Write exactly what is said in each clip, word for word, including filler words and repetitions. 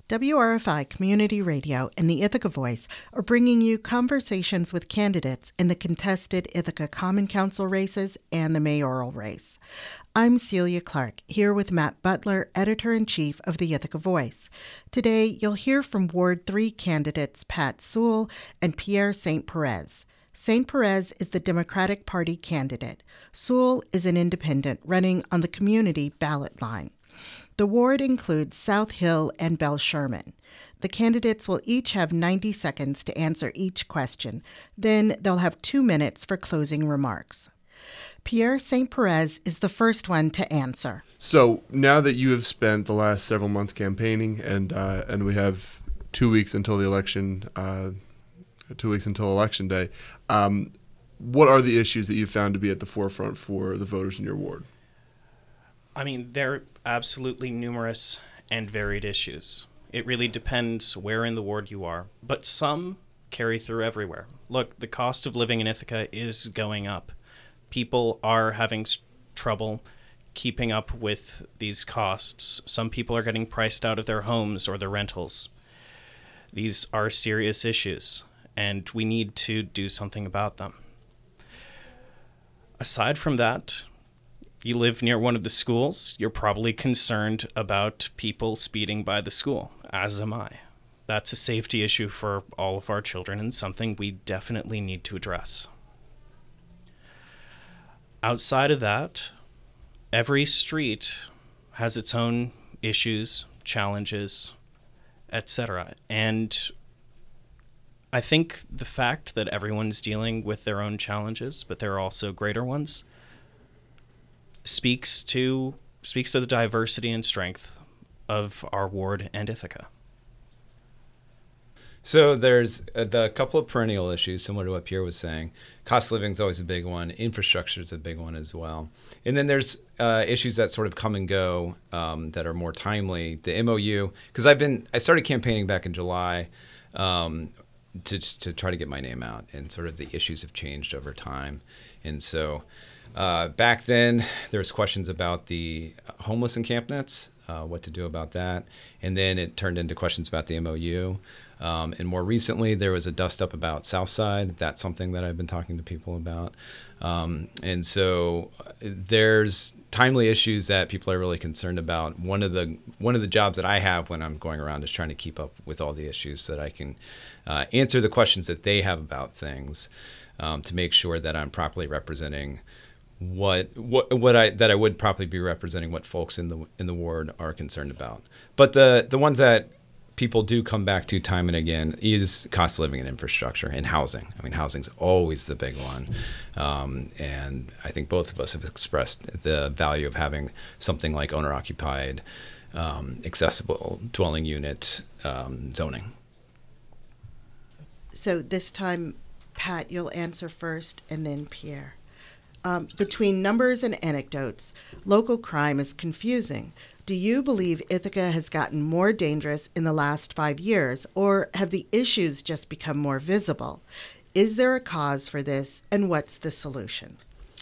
W R F I Community Radio and the Ithaca Voice are bringing you conversations with candidates in the contested Ithaca Common Council races and the mayoral race. I'm Celia Clark, here with Matt Butler, Editor-in-Chief of the Ithaca Voice. Today, you'll hear from Ward three candidates Pat Sewell and Pierre Saint Perez. Saint Perez is the Democratic Party candidate. Sewell is an independent running on the community ballot line. The ward includes South Hill and Bell Sherman. The candidates will each have ninety seconds to answer each question. Then they'll have two minutes for closing remarks. Pierre Saint Perez is the first one to answer. So now that you have spent the last several months campaigning, and uh, and we have two weeks until the election, uh, two weeks until election day, um, what are the issues that you found to be at the forefront for the voters in your ward? I mean, they're absolutely numerous and varied issues. It really depends where in the ward you are, but some carry through everywhere. Look, the cost of living in Ithaca is going up. People are having s- trouble keeping up with these costs. Some people are getting priced out of their homes or their rentals. These are serious issues, and we need to do something about them. Aside from that, you live near one of the schools, you're probably concerned about people speeding by the school, as am I. That's a safety issue for all of our children and something we definitely need to address. Outside of that, every street has its own issues, challenges, et cetera. And I think the fact that everyone's dealing with their own challenges, but there are also greater ones, speaks to speaks to the diversity and strength of our ward and Ithaca. So there's uh, the couple of perennial issues, similar to what Pierre was saying. Cost of living is always a big one. Infrastructure is a big one as well. And then there's uh, issues that sort of come and go um, that are more timely. The M O U, because I've been I started campaigning back in July um, to to try to get my name out, and sort of the issues have changed over time, and so. Uh, back then, there was questions about the homeless encampments, uh, what to do about that, and then it turned into questions about the M O U. Um, and more recently, there was a dust-up about Southside. That's something that I've been talking to people about. Um, and so there's timely issues that people are really concerned about. One of the one of the jobs that I have when I'm going around is trying to keep up with all the issues so that I can uh, answer the questions that they have about things um, to make sure that I'm properly representing what what what I that I would probably be representing what folks in the in the ward are concerned about. But the the ones that people do come back to time and again is cost of living and infrastructure and housing. I mean, housing's always the big one. Um, and I think both of us have expressed the value of having something like owner-occupied, um, accessible dwelling unit um, zoning. So this time, Pat, you'll answer first, and then Pierre. Um, between numbers and anecdotes, local crime is confusing. Do you believe Ithaca has gotten more dangerous in the last five years, or have the issues just become more visible? Is there a cause for this, and what's the solution?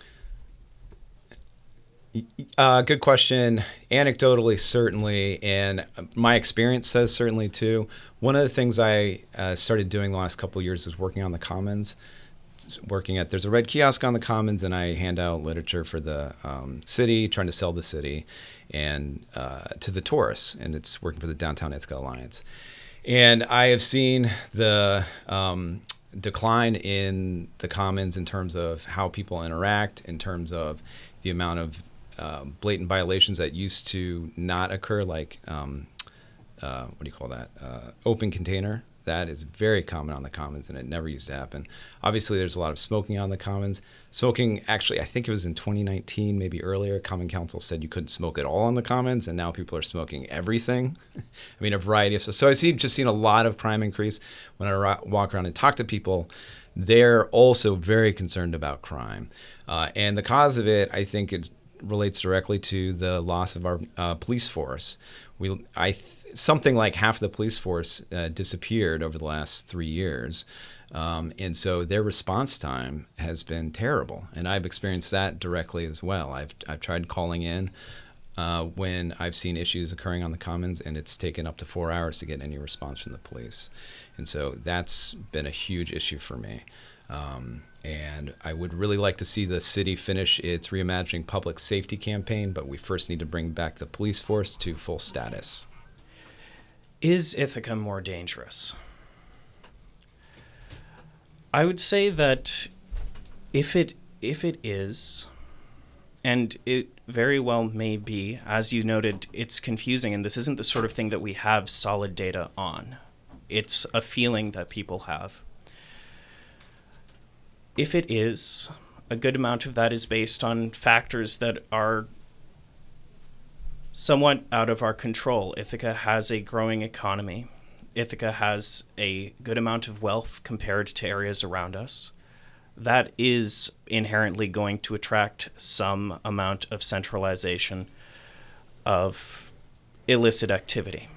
Uh, good question. Anecdotally, certainly, and my experience says certainly too. One of the things I uh, started doing the last couple of years is working on the Commons. Working at there's a red kiosk on the Commons, and I hand out literature for the um, city, trying to sell the city and uh, to the tourists, and it's working for the Downtown Ithaca Alliance. And I have seen the um, decline in the Commons in terms of how people interact, in terms of the amount of uh, blatant violations that used to not occur, like um, uh, what do you call that? Uh, open container. That is very common on the Commons, and it never used to happen. Obviously, there's a lot of smoking on the Commons. Smoking, actually, I think it was in twenty nineteen, maybe earlier, Common Council said you couldn't smoke at all on the Commons, and now people are smoking everything. I mean, a variety of stuff. So I've seen, just seen a lot of crime increase. When I ra- walk around and talk to people, they're also very concerned about crime. Uh, and the cause of it, I think it relates directly to the loss of our uh, police force. We, I th- Something like half the police force uh, disappeared over the last three years. Um, and so their response time has been terrible. And I've experienced that directly as well. I've I've tried calling in uh, when I've seen issues occurring on the Commons, and it's taken up to four hours to get any response from the police. And so that's been a huge issue for me. Um, and I would really like to see the city finish its Reimagining Public Safety campaign, but we first need to bring back the police force to full status. Is Ithaca more dangerous? I would say that if it if it is, and it very well may be, as you noted, it's confusing, and this isn't the sort of thing that we have solid data on. It's a feeling that people have. If it is, a good amount of that is based on factors that are somewhat out of our control. Ithaca has a growing economy. Ithaca has a good amount of wealth compared to areas around us. That is inherently going to attract some amount of centralization of illicit activity.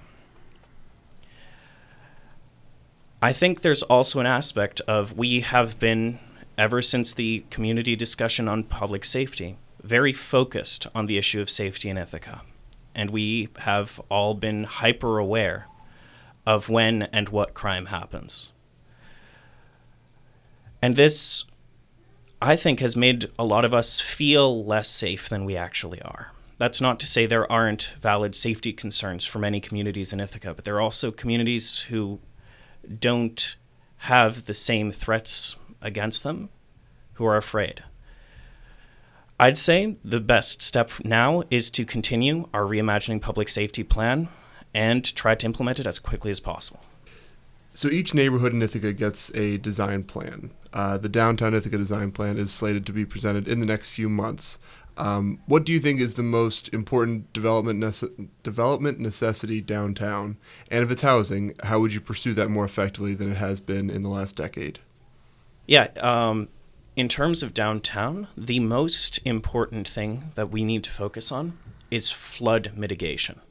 I think there's also an aspect of we have been, ever since the community discussion on public safety, very focused on the issue of safety in Ithaca. And we have all been hyper aware of when and what crime happens. And this, I think, has made a lot of us feel less safe than we actually are. That's not to say there aren't valid safety concerns for many communities in Ithaca, but there are also communities who don't have the same threats against them, who are afraid. I'd say the best step now is to continue our Reimagining Public Safety plan and try to implement it as quickly as possible. So each neighborhood in Ithaca gets a design plan. Uh, the Downtown Ithaca Design Plan is slated to be presented in the next few months. Um, what do you think is the most important development nece- development necessity downtown? And if it's housing, how would you pursue that more effectively than it has been in the last decade? Yeah, um, in terms of downtown, the most important thing that we need to focus on is flood mitigation.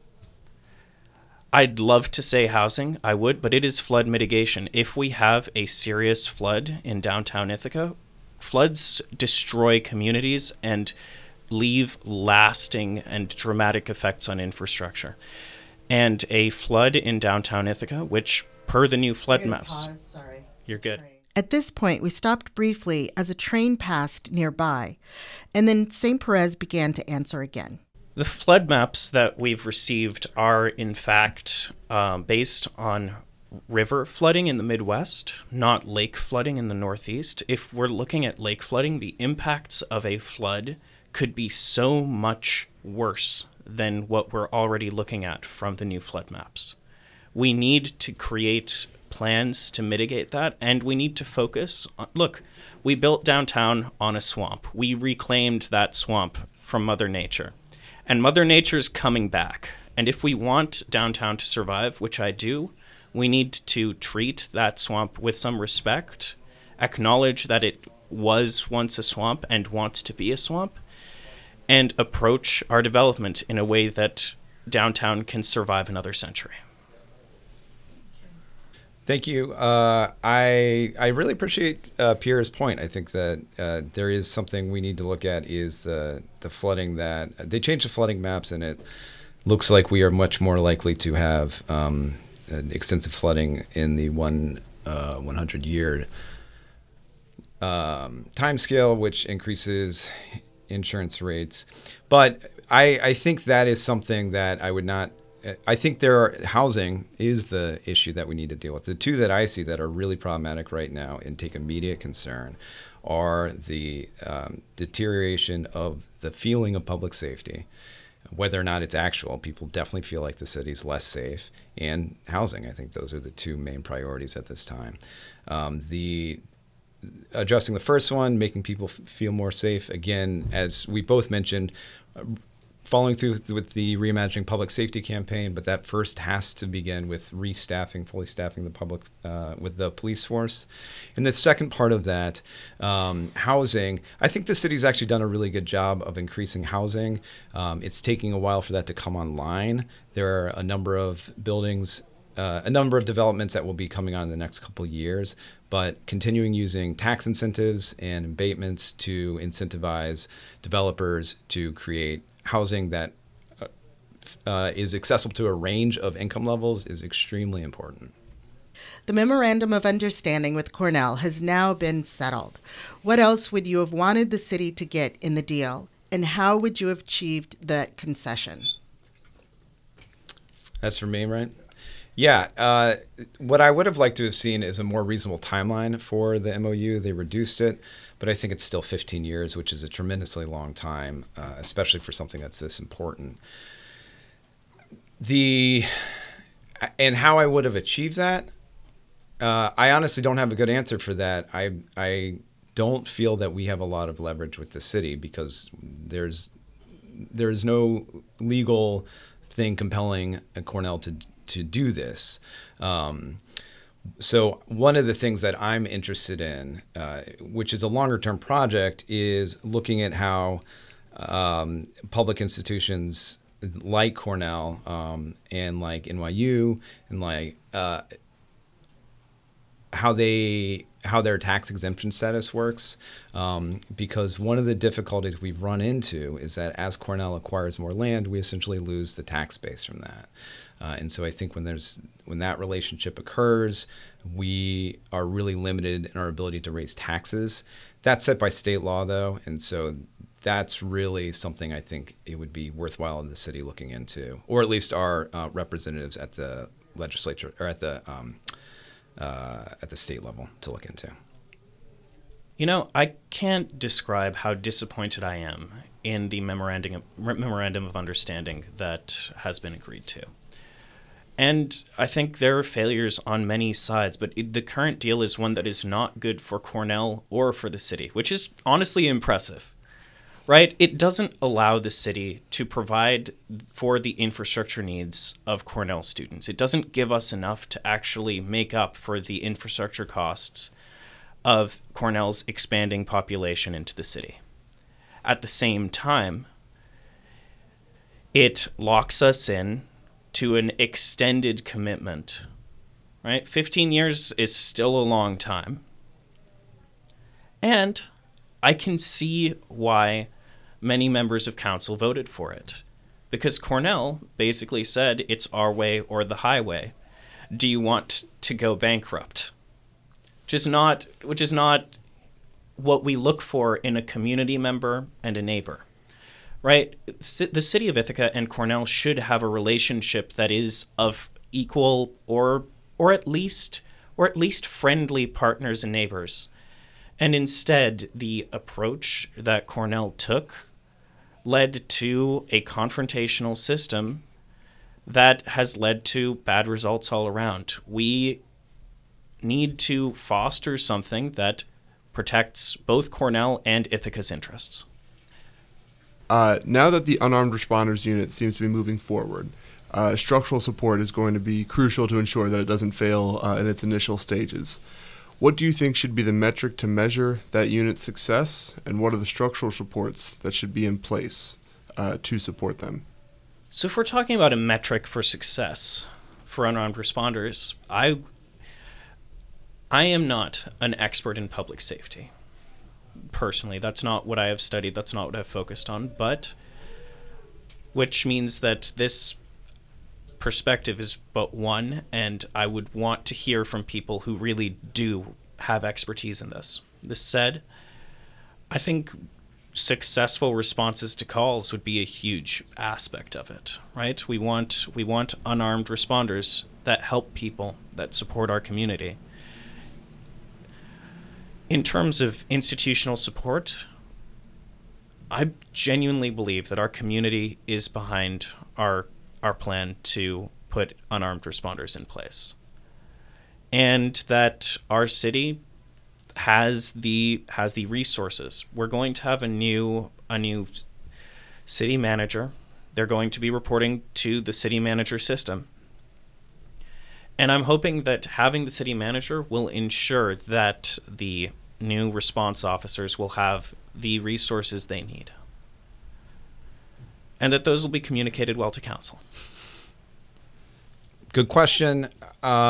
I'd love to say housing, I would, but it is flood mitigation. If we have a serious flood in downtown Ithaca, floods destroy communities and leave lasting and dramatic effects on infrastructure. And a flood in downtown Ithaca, which per the new flood maps, pause. Sorry. You're good. At this point, we stopped briefly as a train passed nearby, and then Saint Perez began to answer again. The flood maps that we've received are, in fact, um, based on river flooding in the Midwest, not lake flooding in the Northeast. If we're looking at lake flooding, the impacts of a flood could be so much worse than what we're already looking at from the new flood maps. We need to create plans to mitigate that, and we need to focus on, look, we built downtown on a swamp. We reclaimed that swamp from Mother Nature. And Mother Nature's coming back. And if we want downtown to survive, which I do, we need to treat that swamp with some respect, acknowledge that it was once a swamp and wants to be a swamp, and approach our development in a way that downtown can survive another century. Thank you. Uh, I I really appreciate uh, Pierre's point. I think that uh, there is something we need to look at is the the flooding that they changed the flooding maps, and it looks like we are much more likely to have um, extensive flooding in the one uh, one hundred year um, time scale, which increases insurance rates. But I I think that is something that I would not. I think there are, housing is the issue that we need to deal with. The two that I see that are really problematic right now and take immediate concern are the um, deterioration of the feeling of public safety, whether or not it's actual. People definitely feel like the city's less safe, and housing. I think those are the two main priorities at this time. Um, the addressing the first one, making people f- feel more safe, again, as we both mentioned, uh, following through with the Reimagining Public Safety campaign, but that first has to begin with restaffing, fully staffing the public uh, with the police force. And the second part of that, um, housing, I think the city's actually done a really good job of increasing housing. Um, it's taking a while for that to come online. There are a number of buildings, uh, a number of developments that will be coming on in the next couple of years, but continuing using tax incentives and abatements to incentivize developers to create housing that uh, uh, is accessible to a range of income levels is extremely important. The Memorandum of Understanding with Cornell has now been settled. What else would you have wanted the city to get in the deal, and how would you have achieved that concession? That's for me, right? Yeah. Uh, what I would have liked to have seen is a more reasonable timeline for the M O U. They reduced it, but I think it's still fifteen years, which is a tremendously long time, uh, especially for something that's this important. The and how I would have achieved that, uh, I honestly don't have a good answer for that. I I don't feel that we have a lot of leverage with the city because there's there's no legal thing compelling Cornell to to do this. Um, so one of the things that I'm interested in, uh, which is a longer term project, is looking at how um, public institutions like Cornell um, and like N Y U and like uh, how they how their tax exemption status works, um, because one of the difficulties we've run into is that as Cornell acquires more land, we essentially lose the tax base from that. Uh, and so I think when there's when that relationship occurs, we are really limited in our ability to raise taxes. That's set by state law, though, and so that's really something I think it would be worthwhile in the city looking into, or at least our uh, representatives at the legislature or at the um, Uh, at the state level to look into. You know, I can't describe how disappointed I am in the memorandum of, memorandum of understanding that has been agreed to. And I think there are failures on many sides, but it, the current deal is one that is not good for Cornell or for the city, which is honestly impressive, right? It doesn't allow the city to provide for the infrastructure needs of Cornell students. It doesn't give us enough to actually make up for the infrastructure costs of Cornell's expanding population into the city. At the same time, it locks us in to an extended commitment, right? fifteen years is still a long time. And I can see why many members of council voted for it, because Cornell basically said it's our way or the highway. Do you want to go bankrupt? Which is not, which is not what we look for in a community member and a neighbor, right? The city of Ithaca and Cornell should have a relationship that is of equal or or at least or at least friendly partners and neighbors. And instead, the approach that Cornell took led to a confrontational system that has led to bad results all around. We need to foster something that protects both Cornell and Ithaca's interests. Uh, now that the Unarmed Responders Unit seems to be moving forward, uh, structural support is going to be crucial to ensure that it doesn't fail uh, in its initial stages. What do you think should be the metric to measure that unit's success, and what are the structural supports that should be in place uh, to support them? So if we're talking about a metric for success for unarmed responders, I I am not an expert in public safety. Personally, that's not what I have studied, that's not what I've focused on, but which means that this perspective is but one, and I would want to hear from people who really do have expertise in this. This said, I think successful responses to calls would be a huge aspect of it, right? We want we want unarmed responders that help people, that support our community. In terms of institutional support, I genuinely believe that our community is behind our our plan to put unarmed responders in place, and that our city has the has the resources. We're going to have a new a new city manager. They're going to be reporting to the city manager system. And I'm hoping that having the city manager will ensure that the new response officers will have the resources they need, and that those will be communicated well to council. Good question. Um,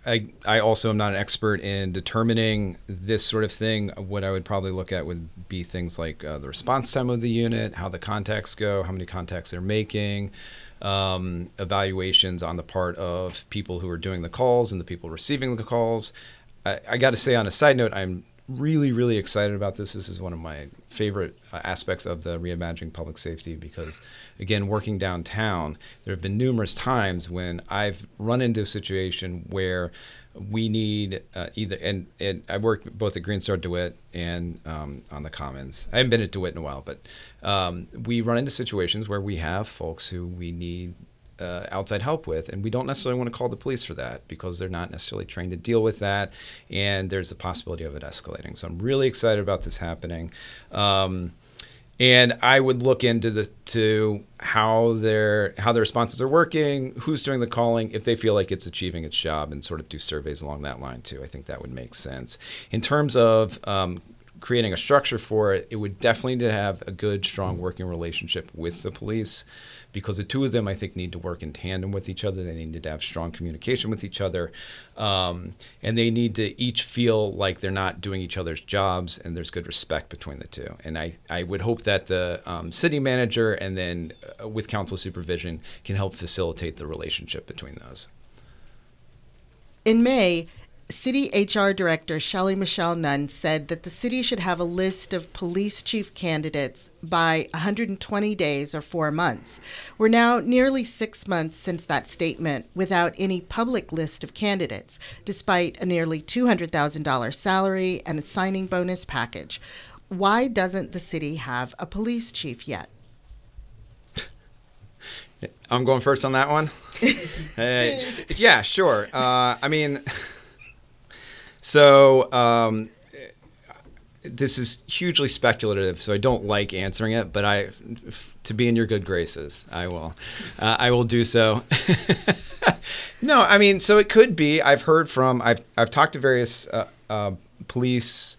I, I also am not an expert in determining this sort of thing. What I would probably look at would be things like uh, the response time of the unit, how the contacts go, how many contacts they're making, um, evaluations on the part of people who are doing the calls and the people receiving the calls. I, I got to say, on a side note, I'm really, really excited about this. This is one of my favorite uh, aspects of the Reimagining Public Safety because, again, working downtown, there have been numerous times when I've run into a situation where we need uh, either, and, and I work both at Green Star DeWitt and um, on the Commons. I haven't been at DeWitt in a while, but um, we run into situations where we have folks who we need Uh, outside help with, and we don't necessarily want to call the police for that because they're not necessarily trained to deal with that, and there's a possibility of it escalating. So I'm really excited about this happening, um, and I would look into the to how their how their responses are working, who's doing the calling, if they feel like it's achieving its job, and sort of do surveys along that line too. I think that would make sense. In terms of um, creating a structure for it, it would definitely need to have a good, strong working relationship with the police, because the two of them, I think, need to work in tandem with each other. They need to have strong communication with each other. Um, and they need to each feel like they're not doing each other's jobs, and there's good respect between the two. And I, I would hope that the um, city manager and then uh, with council supervision can help facilitate the relationship between those. In May, City H R Director Shelley Michelle Nunn said that the city should have a list of police chief candidates by one hundred twenty days or four months. We're now nearly six months since that statement without any public list of candidates, despite a nearly two hundred thousand dollars salary and a signing bonus package. Why doesn't the city have a police chief yet? I'm going first on that one. uh, yeah, sure. Uh, I mean... So um, this is hugely speculative, so I don't like answering it. But I, f- to be in your good graces, I will. Uh, I will do so. No, I mean, so it could be. I've heard from. I've I've talked to various uh, uh, police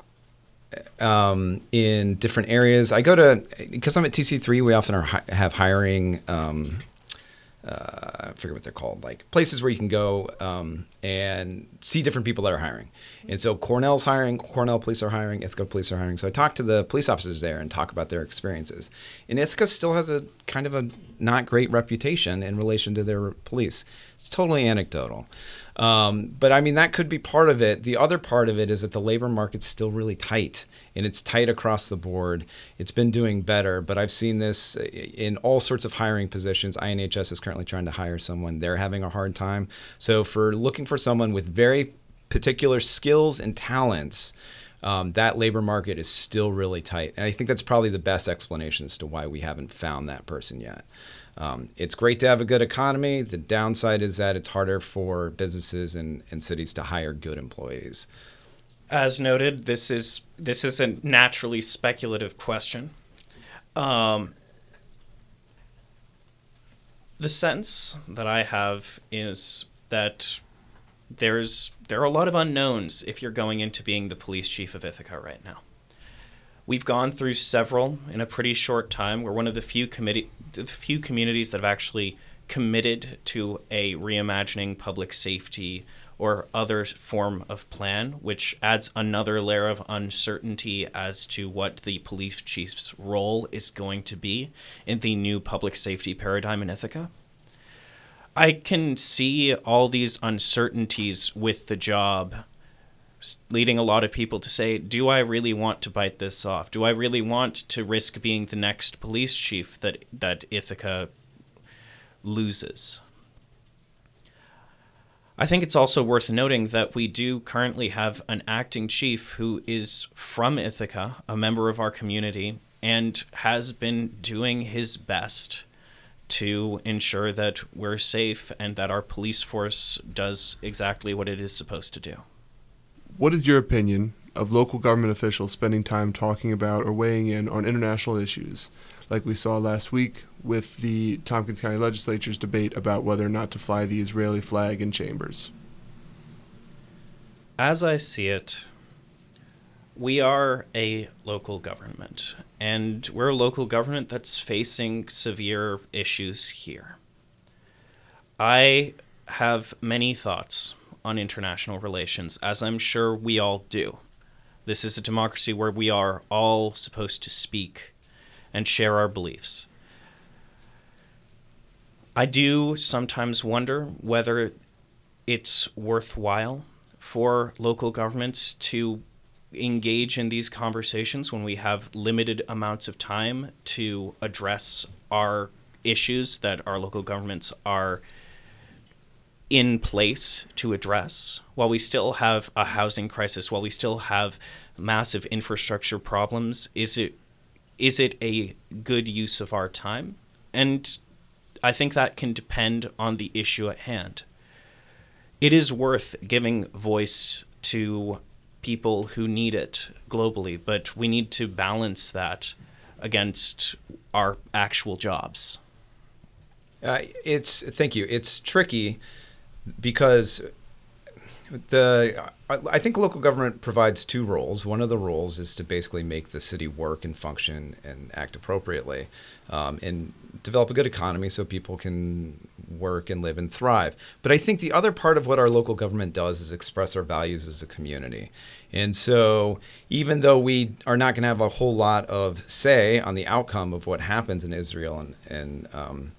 um, in different areas. I go to because I'm at T C three. We often are hi- have hiring. Um, Uh, I forget what they're called, like places where you can go um, and see different people that are hiring. And so Cornell's hiring, Cornell police are hiring, Ithaca police are hiring. So I talk to the police officers there and talk about their experiences. And Ithaca still has a kind of a not great reputation in relation to their police. It's totally anecdotal. Um, but I mean, that could be part of it. The other part of it is that the labor market's still really tight, and it's tight across the board. It's been doing better, but I've seen this in all sorts of hiring positions. I N H S is currently trying to hire someone. They're having a hard time. So for looking for someone with very particular skills and talents, um, that labor market is still really tight. And I think that's probably the best explanation as to why we haven't found that person yet. Um, it's great to have a good economy. The downside is that it's harder for businesses and, and cities to hire good employees. As noted, this is this is a naturally speculative question. Um, the sense that I have is that there's there are a lot of unknowns if you're going into being the police chief of Ithaca right now. We've gone through several in a pretty short time. We're one of the few committee, the few communities that have actually committed to a reimagining public safety or other form of plan, which adds another layer of uncertainty as to what the police chief's role is going to be in the new public safety paradigm in Ithaca. I can see all these uncertainties with the job leading a lot of people to say, do I really want to bite this off? Do I really want to risk being the next police chief that, that Ithaca loses? I think it's also worth noting that we do currently have an acting chief who is from Ithaca, a member of our community, and has been doing his best to ensure that we're safe and that our police force does exactly what it is supposed to do. What is your opinion of local government officials spending time talking about or weighing in on international issues, like we saw last week with the Tompkins County Legislature's debate about whether or not to fly the Israeli flag in chambers? As I see it, we are a local government, and we're a local government that's facing severe issues here. I have many thoughts on international relations, as I'm sure we all do. This is a democracy where we are all supposed to speak and share our beliefs. I do sometimes wonder whether it's worthwhile for local governments to engage in these conversations when we have limited amounts of time to address our issues that our local governments are in place to address, while we still have a housing crisis, while we still have massive infrastructure problems. Is it is it a good use of our time? And I think that can depend on the issue at hand. It is worth giving voice to people who need it globally, but we need to balance that against our actual jobs. Uh, it's thank you. It's tricky because the I think local government provides two roles. One of the roles is to basically make the city work and function and act appropriately, um, and develop a good economy so people can work and live and thrive. But I think the other part of what our local government does is express our values as a community. And so even though we are not going to have a whole lot of say on the outcome of what happens in Israel and, and um,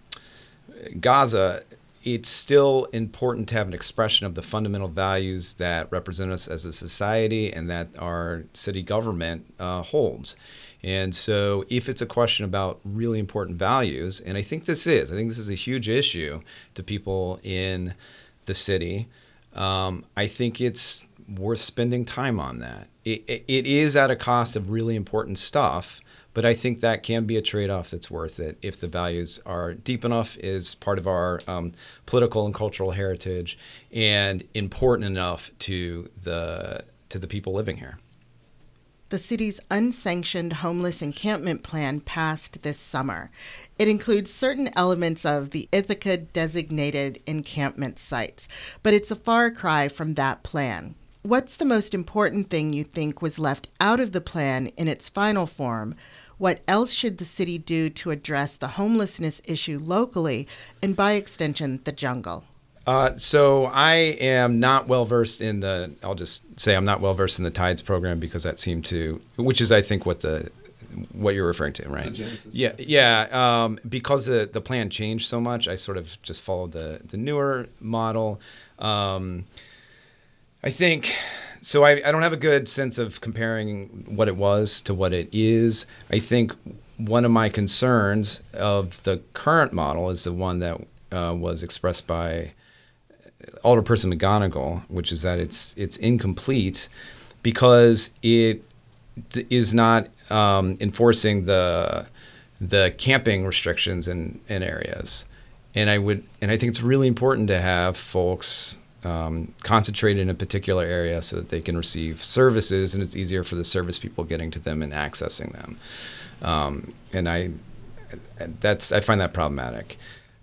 Gaza, it's still important to have an expression of the fundamental values that represent us as a society and that our city government uh, holds. And so if it's a question about really important values, and I think this is, I think this is a huge issue to people in the city, um, I think it's worth spending time on that. It, it, it is at a cost of really important stuff, but I think that can be a trade-off that's worth it if the values are deep enough, is part of our um, political and cultural heritage, and important enough to the to the people living here. The city's unsanctioned homeless encampment plan passed this summer. It includes certain elements of the Ithaca designated encampment sites, but it's a far cry from that plan. What's the most important thing you think was left out of the plan in its final form? What else should the city do to address the homelessness issue locally and, by extension, the jungle? Uh, so I am not well versed in the, I'll just say I'm not well versed in the TIDES program because that seemed to, which is I think what the, what you're referring to, right? Yeah, yeah. Um, because the, the plan changed so much, I sort of just followed the, the newer model. Um, I think, so I, I don't have a good sense of comparing what it was to what it is. I think one of my concerns of the current model is the one that uh, was expressed by Alderperson McGonigal, which is that it's it's incomplete because it d- is not um, enforcing the the camping restrictions in, in areas, and I would and I think it's really important to have folks um, concentrated in a particular area so that they can receive services, and it's easier for the service people getting to them and accessing them. Um, and I that's I find that problematic.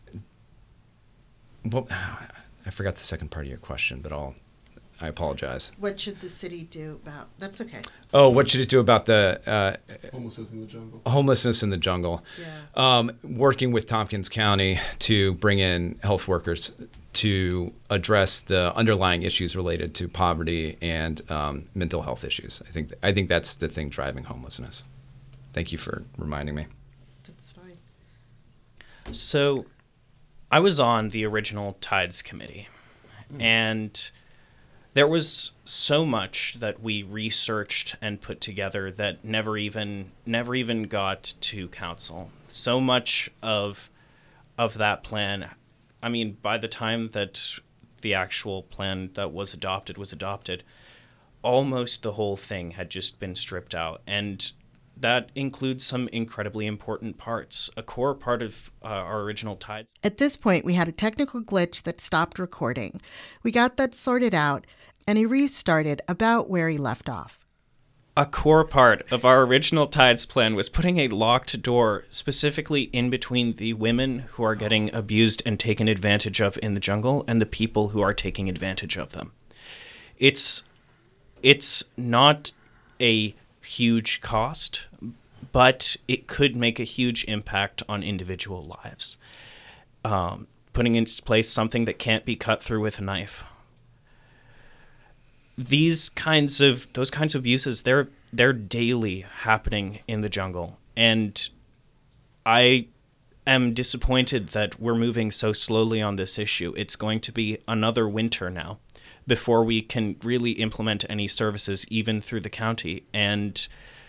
Well, I forgot the second part of your question, but I'll, I apologize. What should the city do about, that's okay. Oh, what should it do about the uh, Homelessness in the jungle. Homelessness in the jungle. Yeah. Um, working with Tompkins County to bring in health workers to address the underlying issues related to poverty and um, mental health issues. I think I think that's the thing driving homelessness. Thank you for reminding me. That's fine. So I was on the original TIDES committee, mm. and there was so much that we researched and put together that never even never even got to council. So much of of that plan, I mean, by the time that the actual plan that was adopted was adopted, almost the whole thing had just been stripped out. And that includes some incredibly important parts. A core part of uh, our original TIDES. At this point, we had a technical glitch that stopped recording. We got that sorted out, and he restarted about where he left off. A core part of our original TIDES plan was putting a locked door specifically in between the women who are getting abused and taken advantage of in the jungle and the people who are taking advantage of them. It's, it's not a huge cost, but it could make a huge impact on individual lives. Um, putting into place something that can't be cut through with a knife. these kinds of those kinds of abuses, they're they're daily happening in the jungle, and I am disappointed that we're moving so slowly on this issue. It's going to be another winter now before we can really implement any services even through the county, and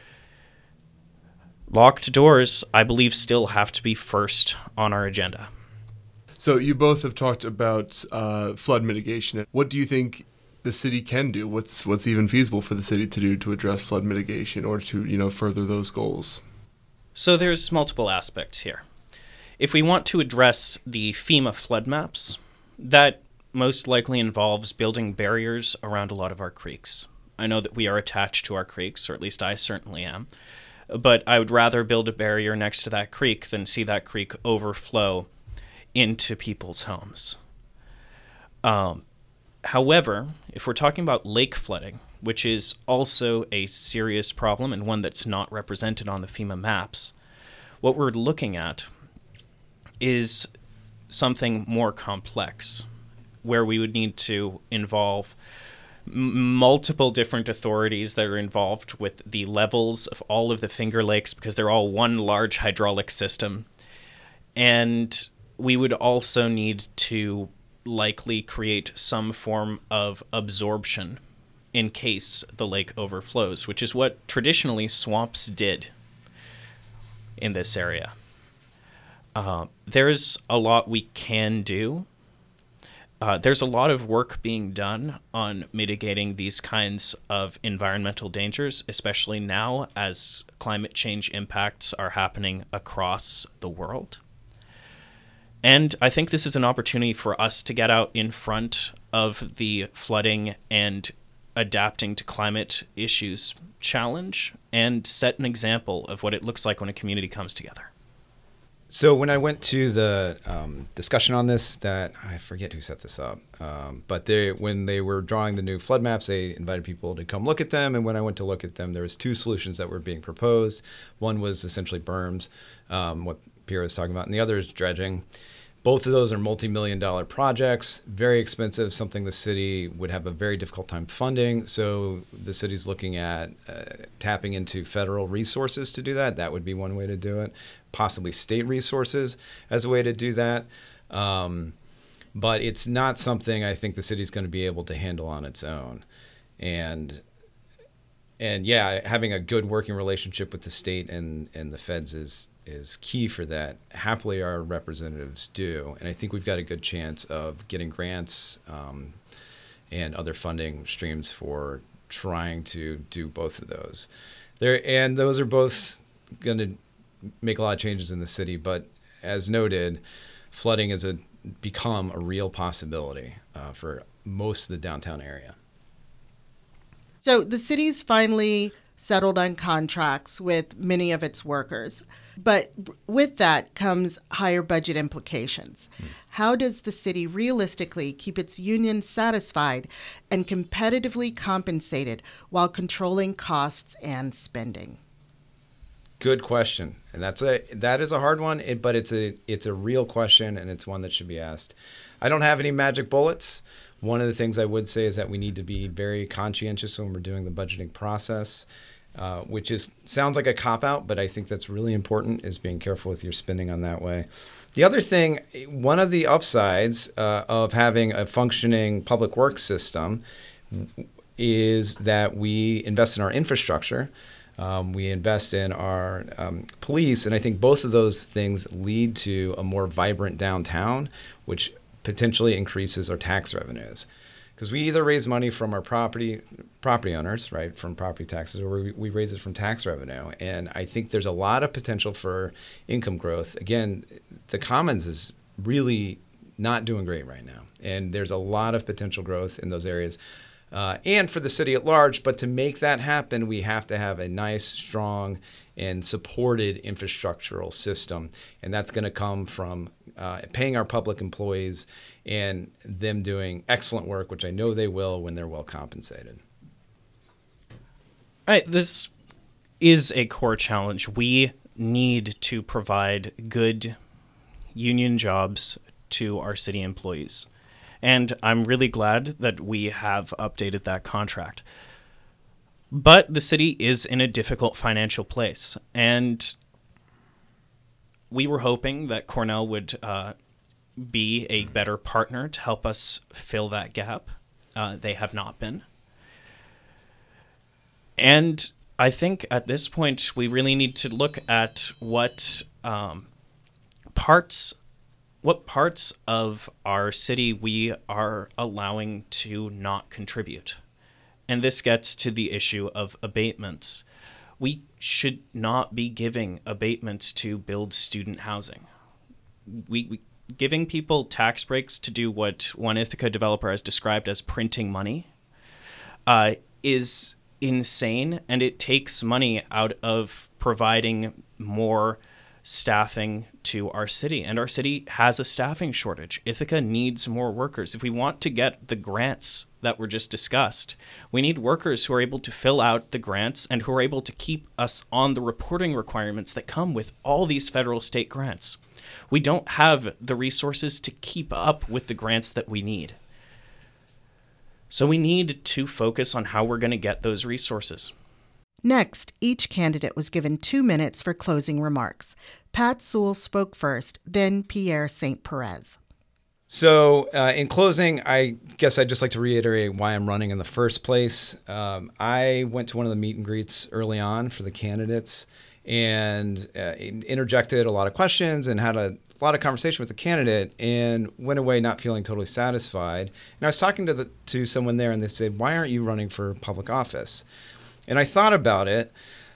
locked doors, I believe, still have to be first on our agenda. So you both have talked about uh, flood mitigation. What do you think the city can do? What's what's even feasible for the city to do to address flood mitigation or to, you know, further those goals? So there's multiple aspects here. If we want to address the FEMA flood maps, that most likely involves building barriers around a lot of our creeks. I know that we are attached to our creeks, or at least I certainly am, but I would rather build a barrier next to that creek than see that creek overflow into people's homes. Um, however, if we're talking about lake flooding, which is also a serious problem and one that's not represented on the FEMA maps, what we're looking at is something more complex, where we would need to involve m- multiple different authorities that are involved with the levels of all of the Finger Lakes, because they're all one large hydraulic system. And we would also need to likely create some form of absorption in case the lake overflows, which is what traditionally swamps did in this area. Uh, there's a lot we can do. Uh, there's a lot of work being done on mitigating these kinds of environmental dangers, especially now as climate change impacts are happening across the world. And I think this is an opportunity for us to get out in front of the flooding and adapting to climate issues challenge and set an example of what it looks like when a community comes together. So when I went to the um, discussion on this, that I forget who set this up, um, but they when they were drawing the new flood maps, they invited people to come look at them. And when I went to look at them, there was two solutions that were being proposed. One was essentially berms, um, what Pierre was talking about, and the other is dredging. Both of those are multi-million dollar projects, very expensive, something the city would have a very difficult time funding. So the city's looking at uh, tapping into federal resources to do that. That would be one way to do it. Possibly state resources as a way to do that. Um, but it's not something I think the city's going to be able to handle on its own. And and yeah, having a good working relationship with the state and, and the feds is is key for that. Happily, our representatives do. And I think we've got a good chance of getting grants um, and other funding streams for trying to do both of those. There, and those are both going to make a lot of changes in the city. But as noted, flooding has a, become a real possibility uh, for most of the downtown area. So the city's finally settled on contracts with many of its workers. But with that comes higher budget implications. Hmm. How does the city realistically keep its union satisfied and competitively compensated while controlling costs and spending? Good question, and that's a that is a hard one, but it's a it's a real question, and it's one that should be asked. I don't have any magic bullets. One of the things I would say is that we need to be very conscientious when we're doing the budgeting process. Uh, which is sounds like a cop-out, but I think that's really important, is being careful with your spending on that way. The other thing, one of the upsides uh, of having a functioning public works system is that we invest in our infrastructure. Um, we invest in our um, police, and I think both of those things lead to a more vibrant downtown, which potentially increases our tax revenues. Because we either raise money from our property property owners, right, from property taxes, or we, we raise it from tax revenue. And I think there's a lot of potential for income growth. Again, the Commons is really not doing great right now. And there's a lot of potential growth in those areas. Uh, and for the city at large. But to make that happen, we have to have a nice, strong, and supported infrastructural system. And that's going to come from uh, paying our public employees and them doing excellent work, which I know they will when they're well compensated. All right, this is a core challenge. We need to provide good union jobs to our city employees. And I'm really glad that we have updated that contract. But the city is in a difficult financial place. And we were hoping that Cornell would uh, be a better partner to help us fill that gap. Uh, they have not been. And I think at this point, we really need to look at what um, parts what parts of our city we are allowing to not contribute. And this gets to the issue of abatements. We should not be giving abatements to build student housing. We, we giving people tax breaks to do what one Ithaca developer has described as printing money uh, is insane, and it takes money out of providing more staffing to our city. And our city has a staffing shortage. Ithaca needs more workers. If we want to get the grants that were just discussed, we need workers who are able to fill out the grants and who are able to keep us on the reporting requirements that come with all these federal state grants. We don't have the resources to keep up with the grants that we need. So we need to focus on how we're going to get those resources. Next, each candidate was given two minutes for closing remarks. Pat Sewell spoke first, then Pierre Saint Perez. So uh, in closing, I guess I'd just like to reiterate why I'm running in the first place. Um, I went to one of the meet and greets early on for the candidates and uh, interjected a lot of questions and had a a lot of conversation with the candidate and went away not feeling totally satisfied. And I was talking to the to someone there and they said, why aren't you running for public office? And I thought about it,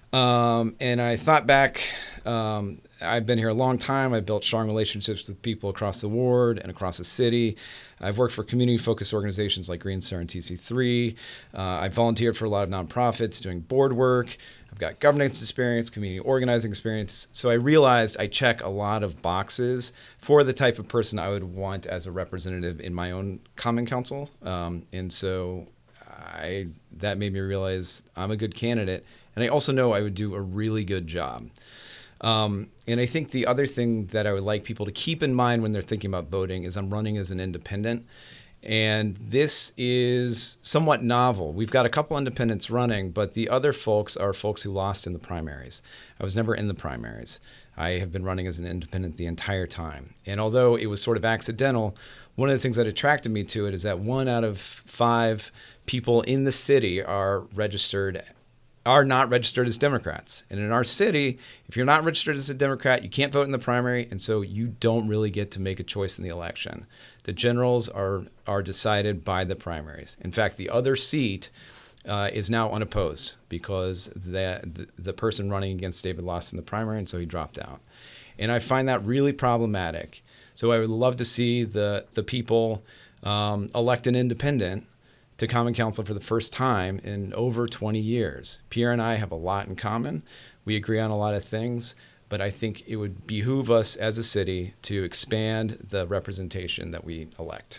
um, and I thought back, um, I've been here a long time. I've built strong relationships with people across the ward and across the city. I've worked for community-focused organizations like Green Star and T C three. Uh, I've volunteered for a lot of nonprofits doing board work. I've got governance experience, community organizing experience. So I realized I check a lot of boxes for the type of person I would want as a representative in my own common council. Um, and so I that made me realize I'm a good candidate. And I also know I would do a really good job. Um, and I think the other thing that I would like people to keep in mind when they're thinking about voting is I'm running as an independent. And this is somewhat novel. We've got a couple independents running, but the other folks are folks who lost in the primaries. I was never in the primaries. I have been running as an independent the entire time. And although it was sort of accidental, one of the things that attracted me to it is that one out of five people in the city are registered are not registered as Democrats. And in our city, if you're not registered as a Democrat, you can't vote in the primary, and so you don't really get to make a choice in the election. The generals are are decided by the primaries. In fact, the other seat uh, is now unopposed because the, the the person running against David lost in the primary, and so he dropped out. And I find that really problematic. So I would love to see the the people um, elect an independent to Common Council for the first time in over twenty years. Pierre and I have a lot in common. We agree on a lot of things, but I think it would behoove us as a city to expand the representation that we elect.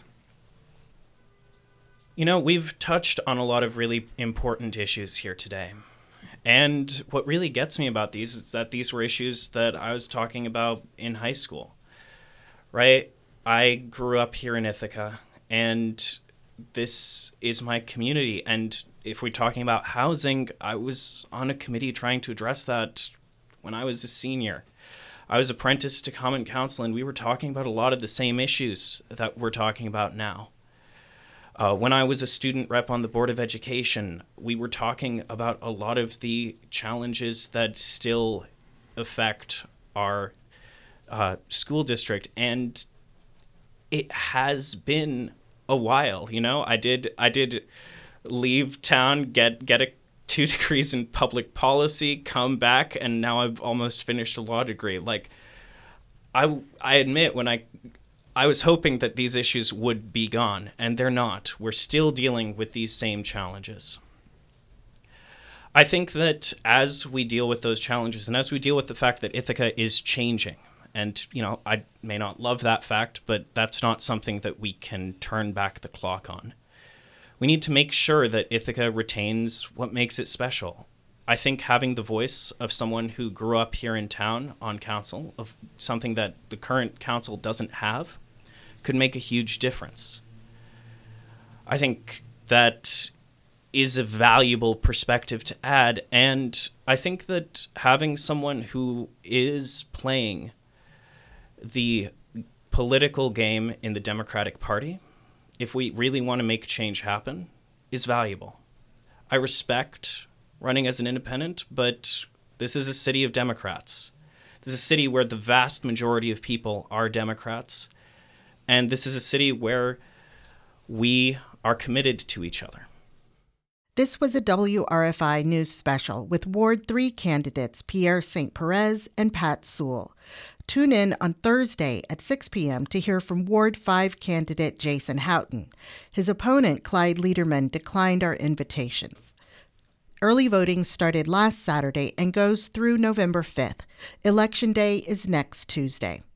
You know, we've touched on a lot of really important issues here today. And what really gets me about these is that these were issues that I was talking about in high school, right? I grew up here in Ithaca, and this is my community. And if we're talking about housing, I was on a committee trying to address that when I was a senior. I was apprenticed to Common Council, and we were talking about a lot of the same issues that we're talking about now. Uh, when I was a student rep on the Board of Education, we were talking about a lot of the challenges that still affect our uh, school district. And it has been a while, you know. I did I did leave town, get get a two degrees in public policy, come back, and now I've almost finished a law degree. Like, I I admit when I I was hoping that these issues would be gone, and they're not. We're still dealing with these same challenges. I think that as we deal with those challenges, and as we deal with the fact that Ithaca is changing, and, you know, I may not love that fact, but that's not something that we can turn back the clock on. We need to make sure that Ithaca retains what makes it special. I think having the voice of someone who grew up here in town on council, of something that the current council doesn't have, could make a huge difference. I think that is a valuable perspective to add. And I think that having someone who is playing the political game in the Democratic Party, if we really want to make change happen, is valuable. I respect running as an independent, but this is a city of Democrats. This is a city where the vast majority of people are Democrats. And this is a city where we are committed to each other. This was a W R F I News special with Ward three candidates Pierre Saint Perez and Pat Sewell. Tune in on Thursday at six p.m. to hear from Ward five candidate Jason Houghton. His opponent, Clyde Lederman, declined our invitations. Early voting started last Saturday and goes through November fifth. Election Day is next Tuesday.